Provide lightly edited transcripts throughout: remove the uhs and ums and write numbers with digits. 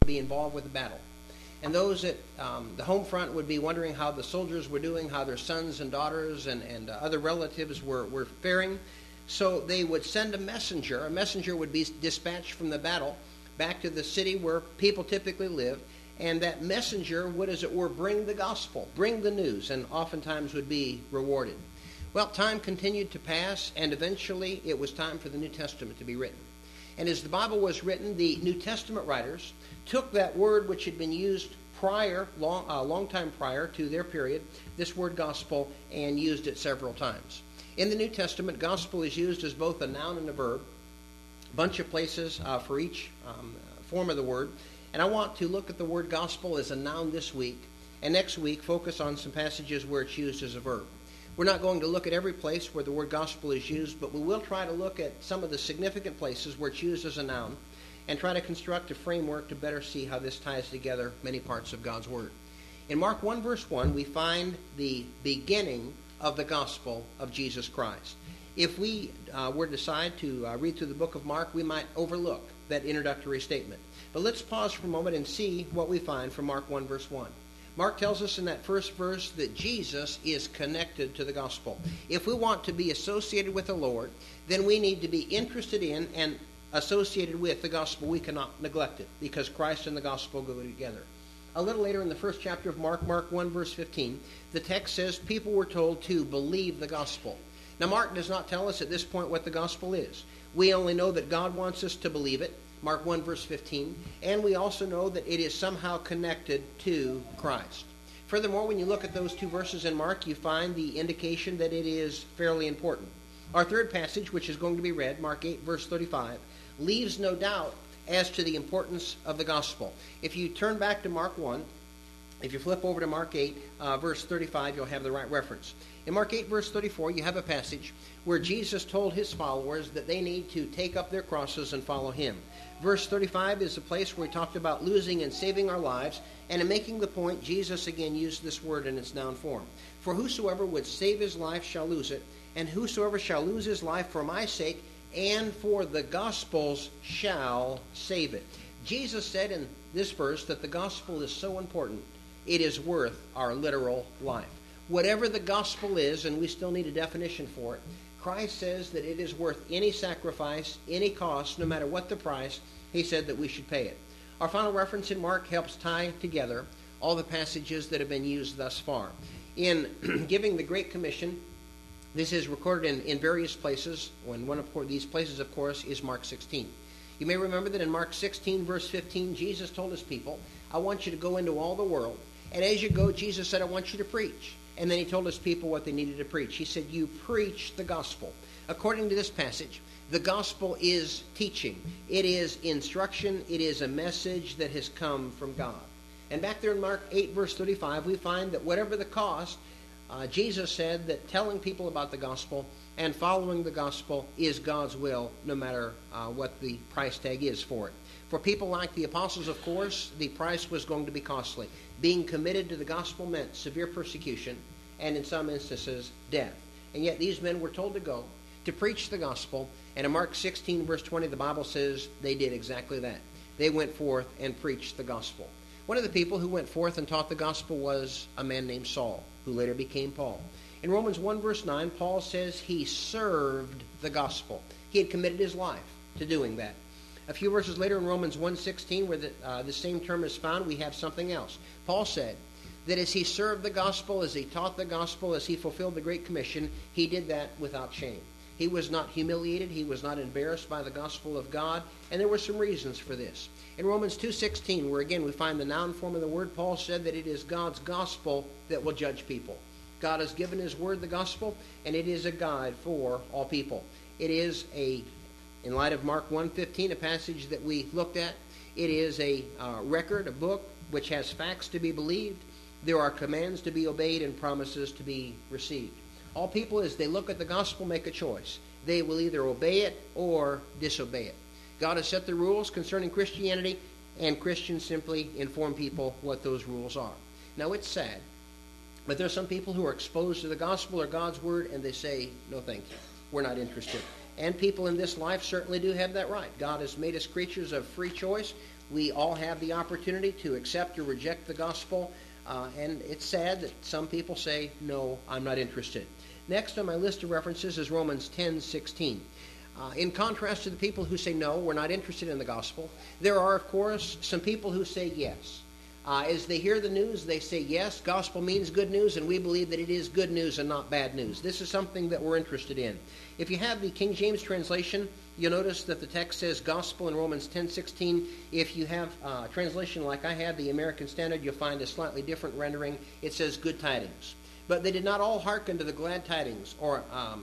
be involved with the battle. And those at the home front would be wondering how the soldiers were doing, how their sons and daughters and other relatives were faring. So they would send a messenger. A messenger would be dispatched from the battle back to the city where people typically lived. And that messenger would, as it were, bring the gospel, bring the news, and oftentimes would be rewarded. Well, time continued to pass, and eventually it was time for the New Testament to be written. And as the Bible was written, the New Testament writers took that word which had been used long time prior to their period, this word gospel, and used it several times. In the New Testament, gospel is used as both a noun and a verb, a bunch of places for each form of the word. And I want to look at the word gospel as a noun this week, and next week focus on some passages where it's used as a verb. We're not going to look at every place where the word gospel is used, but we will try to look at some of the significant places where it's used as a noun and try to construct a framework to better see how this ties together many parts of God's Word. In Mark 1, verse 1, we find the beginning of the gospel of Jesus Christ. If we were to decide to read through the book of Mark, we might overlook that introductory statement. But let's pause for a moment and see what we find from Mark 1, verse 1. Mark tells us in that first verse that Jesus is connected to the gospel. If we want to be associated with the Lord, then we need to be interested in and associated with the gospel. We cannot neglect it because Christ and the gospel go together. A little later in the first chapter of Mark 1, verse 15, the text says people were told to believe the gospel. Now, Mark does not tell us at this point what the gospel is. We only know that God wants us to believe it, Mark 1, verse 15, and we also know that it is somehow connected to Christ. Furthermore, when you look at those two verses in Mark, you find the indication that it is fairly important. Our third passage, which is going to be read, Mark 8, verse 35, leaves no doubt as to the importance of the gospel. If you turn back to Mark 1, if you flip over to Mark 8, verse 35, you'll have the right reference. In Mark 8, verse 34, you have a passage where Jesus told his followers that they need to take up their crosses and follow him. Verse 35 is a place where he talked about losing and saving our lives, and in making the point, Jesus again used this word in its noun form. For whosoever would save his life shall lose it, and whosoever shall lose his life for my sake and for the gospel's shall save it. Jesus said in this verse that the gospel is so important, it is worth our literal life. Whatever the gospel is, and we still need a definition for it, Christ says that it is worth any sacrifice, any cost, no matter what the price. He said that we should pay it. Our final reference in Mark helps tie together all the passages that have been used thus far. In giving the Great Commission, this is recorded in various places. One of these places, of course, is Mark 16. You may remember that in Mark 16, verse 15, Jesus told his people, I want you to go into all the world. And as you go, Jesus said, I want you to preach. And then he told his people what they needed to preach. He said, you preach the gospel. According to this passage, the gospel is teaching. It is instruction. It is a message that has come from God. And back there in Mark 8, verse 35, we find that whatever the cost, Jesus said that telling people about the gospel and following the gospel is God's will, no matter what the price tag is for it. For people like the apostles, of course, the price was going to be costly. Being committed to the gospel meant severe persecution and, in some instances, death. And yet these men were told to go, to preach the gospel. And in Mark 16, verse 20, the Bible says they did exactly that. They went forth and preached the gospel. One of the people who went forth and taught the gospel was a man named Saul, who later became Paul. In Romans 1, verse 9, Paul says he served the gospel. He had committed his life to doing that. A few verses later in Romans 1:16, where the same term is found, we have something else. Paul said that as he served the gospel, as he taught the gospel, as he fulfilled the Great Commission, he did that without shame. He was not humiliated. He was not embarrassed by the gospel of God, and there were some reasons for this. In Romans 2:16, where again we find the noun form of the word, Paul said that it is God's gospel that will judge people. God has given his word, the gospel, and it is a guide for all people. It is in light of Mark 1:15, a passage that we looked at, it is a record, a book, which has facts to be believed. There are commands to be obeyed and promises to be received. All people, as they look at the gospel, make a choice. They will either obey it or disobey it. God has set the rules concerning Christianity, and Christians simply inform people what those rules are. Now, it's sad, but there are some people who are exposed to the gospel or God's word, and they say, no thank you, we're not interested. And people in this life certainly do have that right. God has made us creatures of free choice. We all have the opportunity to accept or reject the gospel, and it's sad that some people say, no, I'm not interested. Next on my list of references is Romans 10:16. In contrast to the people who say, no, we're not interested in the gospel, there are, of course, some people who say yes. As they hear the news, they say, yes, gospel means good news, and we believe that it is good news and not bad news. This is something that we're interested in. If you have the King James translation, you'll notice that the text says gospel in Romans 10:16. If you have a translation like I have, the American Standard, you'll find a slightly different rendering. It says good tidings. But they did not all hearken to the glad tidings or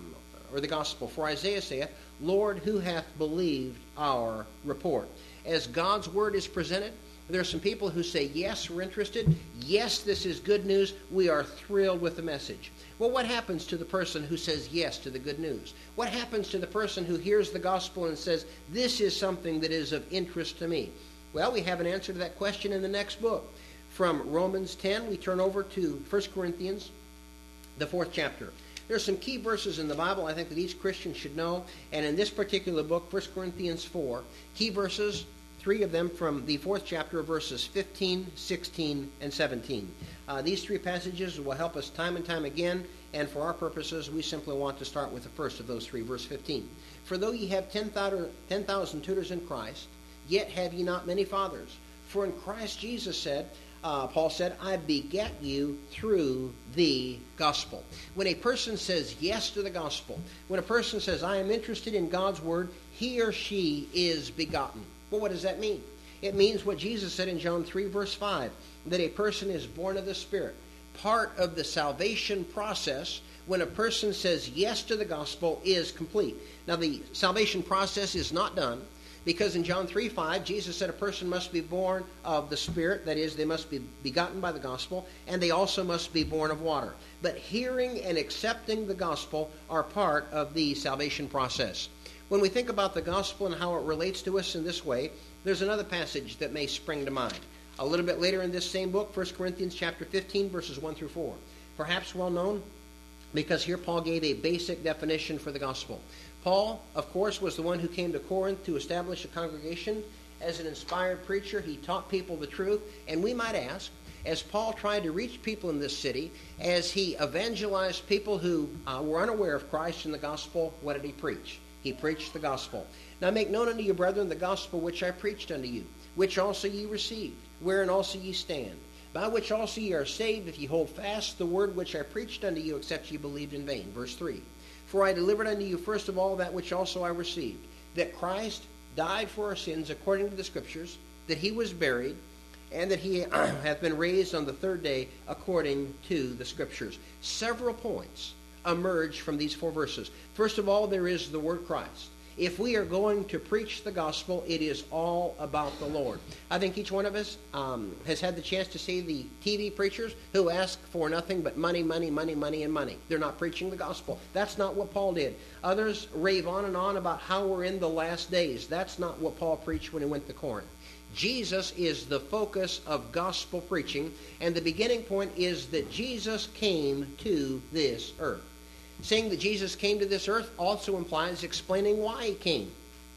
the gospel. For Isaiah saith, Lord, who hath believed our report? As God's word is presented, there are some people who say, yes, we're interested. Yes, this is good news. We are thrilled with the message. Well, what happens to the person who says yes to the good news? What happens to the person who hears the gospel and says, this is something that is of interest to me? Well, we have an answer to that question in the next book. From Romans 10, we turn over to 1 Corinthians, the 4th chapter. There are some key verses in the Bible I think that each Christian should know. And in this particular book, 1 Corinthians 4, key verses, 3 of them from the 4th chapter, verses 15, 16, and 17. These 3 passages will help us time and time again, and for our purposes, we simply want to start with the first of those 3, verse 15. For though ye have 10,000 tutors in Christ, yet have ye not many fathers. For in Christ Jesus said, Paul said, I begat you through the gospel. When a person says yes to the gospel, when a person says, I am interested in God's word, he or she is begotten. Well, what does that mean? It means what Jesus said in John 3, verse 5, that a person is born of the Spirit. Part of the salvation process, when a person says yes to the gospel, is complete. Now, the salvation process is not done, because in John 3:5, Jesus said a person must be born of the Spirit. That is, they must be begotten by the gospel, and they also must be born of water. But hearing and accepting the gospel are part of the salvation process. When we think about the gospel and how it relates to us in this way, there's another passage that may spring to mind. A little bit later in this same book, 1 Corinthians chapter 15, verses 1 through 4. Perhaps well known, because here Paul gave a basic definition for the gospel. Paul, of course, was the one who came to Corinth to establish a congregation. As an inspired preacher, he taught people the truth. And we might ask, as Paul tried to reach people in this city, as he evangelized people who were unaware of Christ and the gospel, what did he preach? He preached the gospel. Now make known unto you, brethren, the gospel which I preached unto you, which also ye received, wherein also ye stand, by which also ye are saved, if ye hold fast the word which I preached unto you, except ye believed in vain. Verse 3. For I delivered unto you first of all that which also I received, that Christ died for our sins according to the Scriptures, that he was buried, and that he hath been raised on the 3rd day according to the Scriptures. Several points emerge from these 4 verses. First of all, there is the word Christ. If we are going to preach the gospel, it is all about the Lord. I think each one of us has had the chance to see the TV preachers who ask for nothing but money, money, money, money, and money. They're not preaching the gospel. That's not what Paul did. Others rave on and on about how we're in the last days. That's not what Paul preached when he went to Corinth. Jesus is the focus of gospel preaching, and the beginning point is that Jesus came to this earth. Saying that Jesus came to this earth also implies explaining why he came.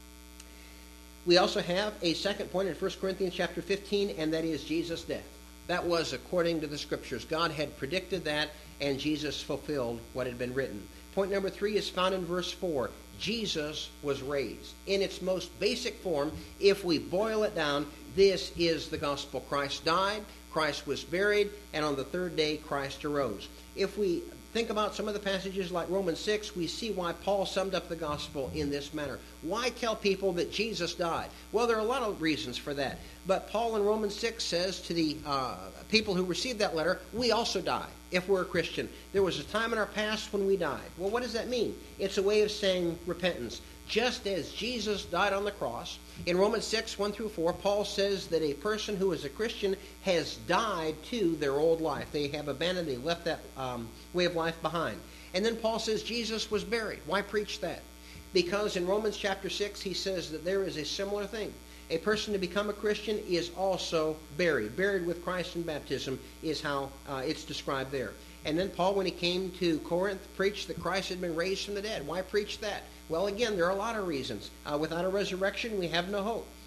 We also have a second point in 1 Corinthians chapter 15, and that is Jesus' death. That was according to the Scriptures. God had predicted that, and Jesus fulfilled what had been written. Point number 3 is found in verse 4. Jesus was raised. In its most basic form, if we boil it down, this is the gospel. Christ died, Christ was buried, and on the 3rd day Christ arose. If we think about some of the passages like Romans 6, we see why Paul summed up the gospel in this manner. Why tell people that Jesus died? Well, there are a lot of reasons for that. But Paul in Romans 6 says to the people who received that letter, we also die if we're a Christian. There was a time in our past when we died. Well, what does that mean? It's a way of saying repentance. Just as Jesus died on the cross, in Romans 6, 1 through 4, Paul says that a person who is a Christian has died to their old life. They have abandoned, they left that way of life behind. And then Paul says Jesus was buried. Why preach that? Because in Romans chapter 6, he says that there is a similar thing. A person to become a Christian is also buried. Buried with Christ in baptism is how it's described there. And then Paul, when he came to Corinth, preached that Christ had been raised from the dead. Why preach that? Well, again, there are a lot of reasons. Without a resurrection, we have no hope.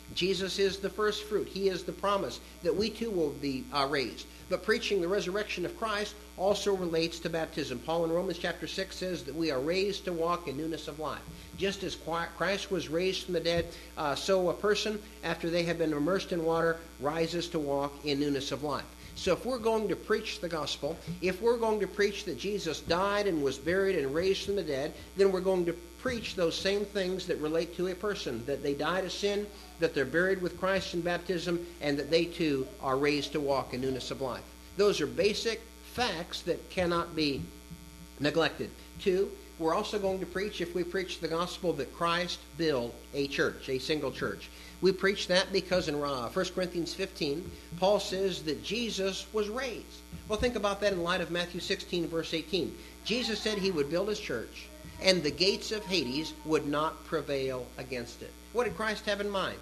Jesus is the first fruit. He is the promise that we too will be raised. But preaching the resurrection of Christ also relates to baptism. Paul in Romans chapter 6 says that we are raised to walk in newness of life. Just as Christ was raised from the dead, so a person, after they have been immersed in water, rises to walk in newness of life. So if we're going to preach the gospel, if we're going to preach that Jesus died and was buried and raised from the dead, then we're going to preach those same things that relate to a person, that they died of sin, that they're buried with Christ in baptism, and that they too are raised to walk in newness of life. Those are basic facts that cannot be neglected. 2, we're also going to preach, if we preach the gospel, that Christ built a church, a single church. We preach that because in 1 Corinthians 15, Paul says that Jesus was raised. Well, think about that in light of Matthew 16, verse 18. Jesus said he would build his church, and the gates of Hades would not prevail against it. What did Christ have in mind?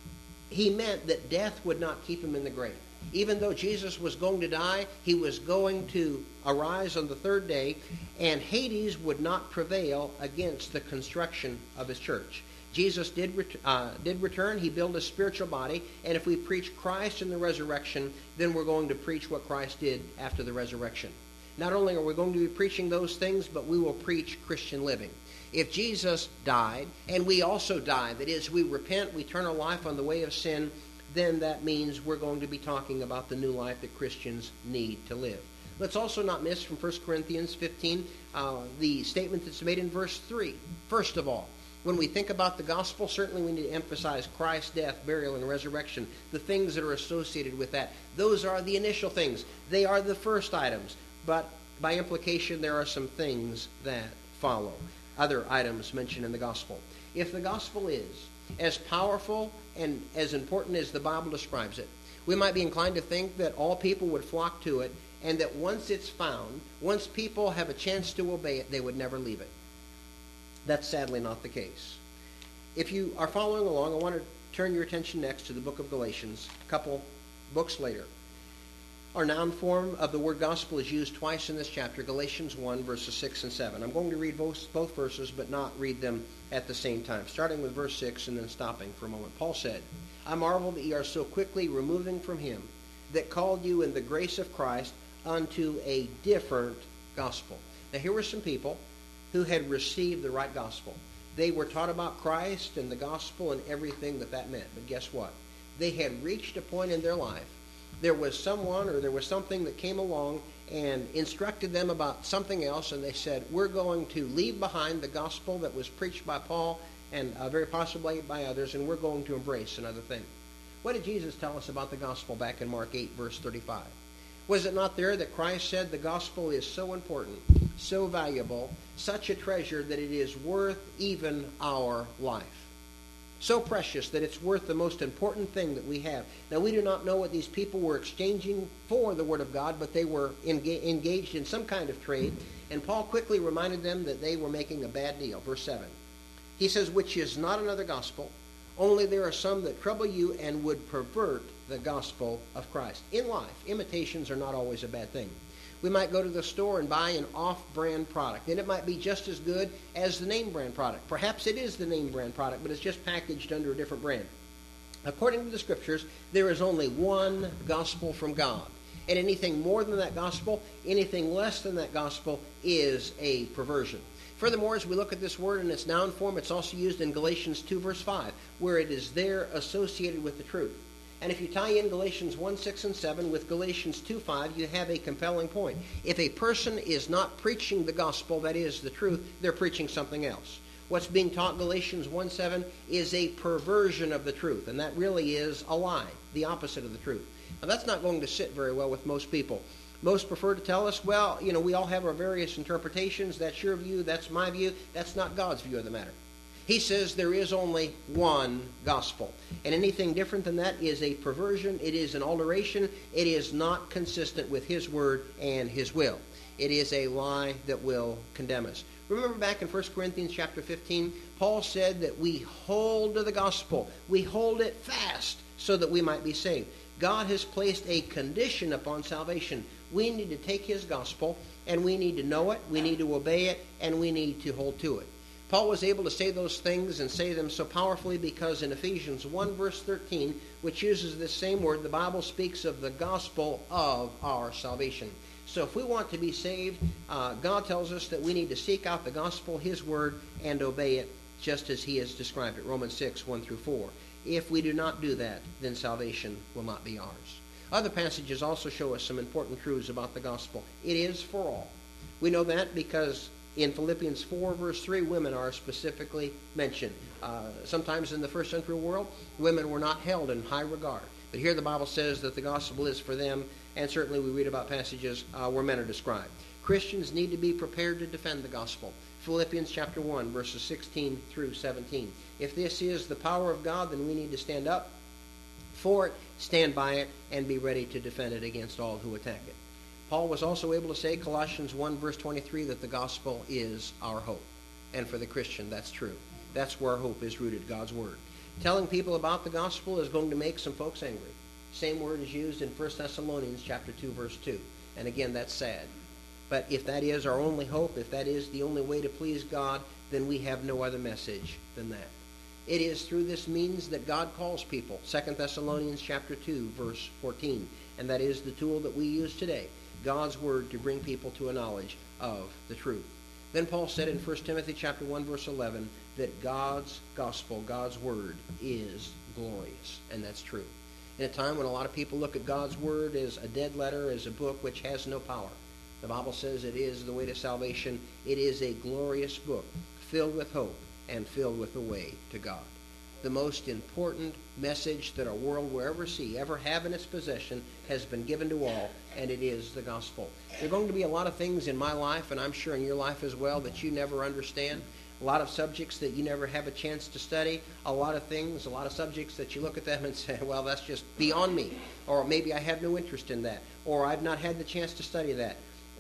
He meant that death would not keep him in the grave. Even though Jesus was going to die, he was going to arise on the third day, and Hades would not prevail against the construction of his church. Jesus did return. He built a spiritual body, and if we preach Christ in the resurrection, then we're going to preach what Christ did after the resurrection. Not only are we going to be preaching those things, but we will preach Christian living. If Jesus died, and we also die, that is, we repent, we turn our life on the way of sin, then that means we're going to be talking about the new life that Christians need to live. Let's also not miss from 1 Corinthians 15 the statement that's made in verse 3. First of all, when we think about the gospel, certainly we need to emphasize Christ's death, burial, and resurrection, the things that are associated with that. Those are the initial things. They are the first items. But by implication, there are some things that follow, other items mentioned in the gospel. If the gospel is as powerful and as important as the Bible describes it, we might be inclined to think that all people would flock to it, and that once it's found, once people have a chance to obey it, they would never leave it. That's sadly not the case. If you are following along, I want to turn your attention next to the book of Galatians, a couple books later. Our noun form of the word gospel is used twice in this chapter, Galatians 1, verses 6 and 7. I'm going to read both verses, but not read them at the same time, starting with verse 6 and then stopping for a moment. Paul said, I marvel that ye are so quickly removing from him that called you in the grace of Christ unto a different gospel. Now here were some people who had received the right gospel. They were taught about Christ and the gospel and everything that meant. But guess what? They had reached a point in their life. There was someone or there was something that came along and instructed them about something else, and they said, we're going to leave behind the gospel that was preached by Paul and very possibly by others, and we're going to embrace another thing. What did Jesus tell us about the gospel back in Mark 8, verse 35? Was it not there that Christ said the gospel is so important, so valuable, such a treasure that it is worth even our life? So precious that it's worth the most important thing that we have. Now, we do not know what these people were exchanging for the Word of God, but they were engaged in some kind of trade. And Paul quickly reminded them that they were making a bad deal. Verse 7. He says, which is not another gospel, only there are some that trouble you and would pervert the gospel of Christ. In life, imitations are not always a bad thing. We might go to the store and buy an off-brand product, and it might be just as good as the name brand product. Perhaps it is the name brand product, but it's just packaged under a different brand. According to the Scriptures, there is only one gospel from God. And anything more than that gospel, anything less than that gospel, is a perversion. Furthermore, as we look at this word in its noun form, it's also used in Galatians 2, verse 5, where it is there associated with the truth. And if you tie in Galatians 1, 6, and 7 with Galatians 2, 5, you have a compelling point. If a person is not preaching the gospel, that is the truth, they're preaching something else. What's being taught in Galatians 1, 7 is a perversion of the truth, and that really is a lie, the opposite of the truth. Now, that's not going to sit very well with most people. Most prefer to tell us, well, we all have our various interpretations. That's your view. That's my view. That's not God's view of the matter. He says there is only one gospel. And anything different than that is a perversion. It is an alteration. It is not consistent with His word and His will. It is a lie that will condemn us. Remember back in 1 Corinthians chapter 15, Paul said that we hold to the gospel. We hold it fast so that we might be saved. God has placed a condition upon salvation. We need to take His gospel, and we need to know it, we need to obey it, and we need to hold to it. Paul was able to say those things and say them so powerfully because in Ephesians 1 verse 13, which uses this same word, the Bible speaks of the gospel of our salvation. So if we want to be saved, God tells us that we need to seek out the gospel, His word, and obey it just as He has described it. Romans 6, 1 through 4. If we do not do that, then salvation will not be ours. Other passages also show us some important truths about the gospel. It is for all. We know that because in Philippians 4, verse 3, women are specifically mentioned. Sometimes in the first century world, women were not held in high regard. But here the Bible says that the gospel is for them, and certainly we read about passages where men are described. Christians need to be prepared to defend the gospel. Philippians chapter 1, verses 16 through 17. If this is the power of God, then we need to stand up for it, stand by it, and be ready to defend it against all who attack it. Paul was also able to say, Colossians 1, verse 23, that the gospel is our hope. And for the Christian, that's true. That's where hope is rooted, God's word. Telling people about the gospel is going to make some folks angry. Same word is used in 1 Thessalonians chapter 2, verse 2. And again, that's sad. But if that is our only hope, if that is the only way to please God, then we have no other message than that. It is through this means that God calls people. 2 Thessalonians chapter 2, verse 14. And that is the tool that we use today. God's word to bring people to a knowledge of the truth. Then Paul said in 1 Timothy chapter 1, verse 11, that God's gospel, God's word, is glorious. And that's true. In a time when a lot of people look at God's word as a dead letter, as a book which has no power, the Bible says it is the way to salvation. It is a glorious book filled with hope and filled with the way to God. The most important message that our world will ever have in its possession has been given to all, and it is the gospel. There are going to be a lot of things in my life, and I'm sure in your life as well, that you never understand. A lot of subjects that you never have a chance to study. A lot of things, a lot of subjects that you look at them and say, well, that's just beyond me. Or maybe I have no interest in that. Or I've not had the chance to study that.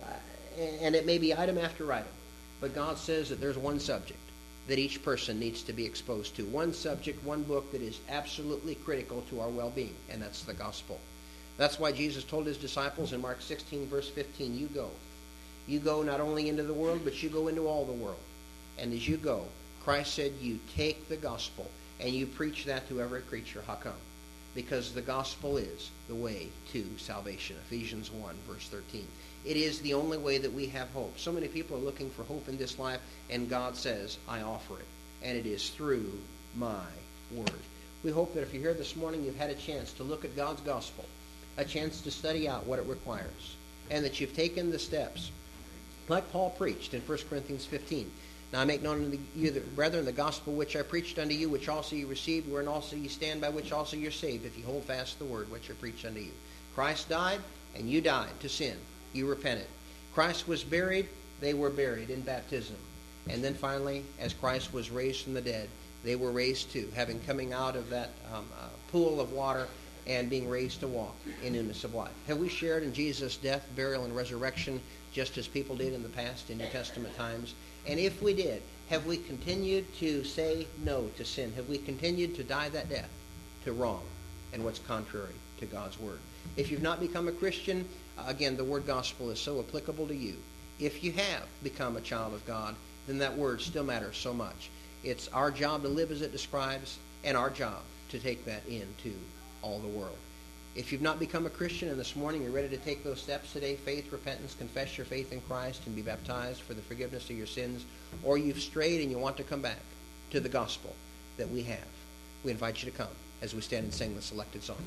And it may be item after item. But God says that there's one subject that each person needs to be exposed to. One subject, one book that is absolutely critical to our well-being, and that's the gospel. That's why Jesus told his disciples in Mark 16, verse 15, you go. You go not only into the world, but you go into all the world. And as you go, Christ said you take the gospel and you preach that to every creature. How come? Because the gospel is the way to salvation. Ephesians 1, verse 13. It is the only way that we have hope. So many people are looking for hope in this life, and God says, I offer it. And it is through my word. We hope that if you're here this morning, you've had a chance to look at God's gospel, a chance to study out what it requires, and that you've taken the steps, like Paul preached in 1 Corinthians 15. Now I make known unto you, brethren, the gospel which I preached unto you, which also you received, wherein also ye stand, by which also you're saved, if you hold fast the word which I preached unto you. Christ died, and you died to sin. You repented. Christ was buried, they were buried in baptism. And then finally, as Christ was raised from the dead, they were raised too, having coming out of that pool of water and being raised to walk in newness of life. Have we shared in Jesus' death, burial, and resurrection just as people did in the past in New Testament times? And if we did, have we continued to say no to sin? Have we continued to die that death to wrong and what's contrary to God's word? If you've not become a Christian, again, the word gospel is so applicable to you. If you have become a child of God, then that word still matters so much. It's our job to live as it describes, and our job to take that into all the world. If you've not become a Christian and this morning you're ready to take those steps today, faith, repentance, confess your faith in Christ and be baptized for the forgiveness of your sins, or you've strayed and you want to come back to the gospel that we have, we invite you to come as we stand and sing the selected song.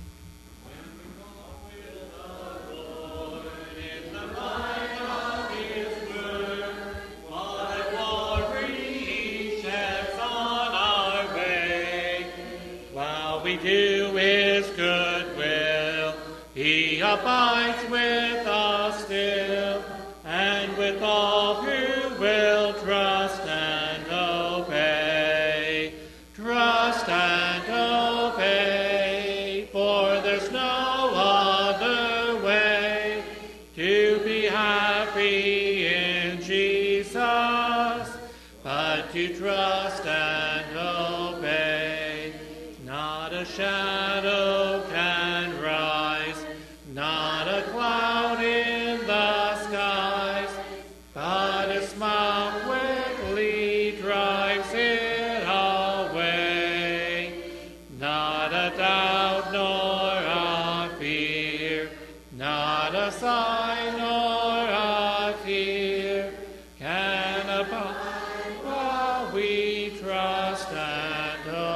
Do his good will, he abides with us still, and with all who will trust and obey. Trust and obey, for there's no other way to be happy in Jesus, but to trust and obey. Not a shadow can rise, not a cloud in the skies, but a smile quickly dries. the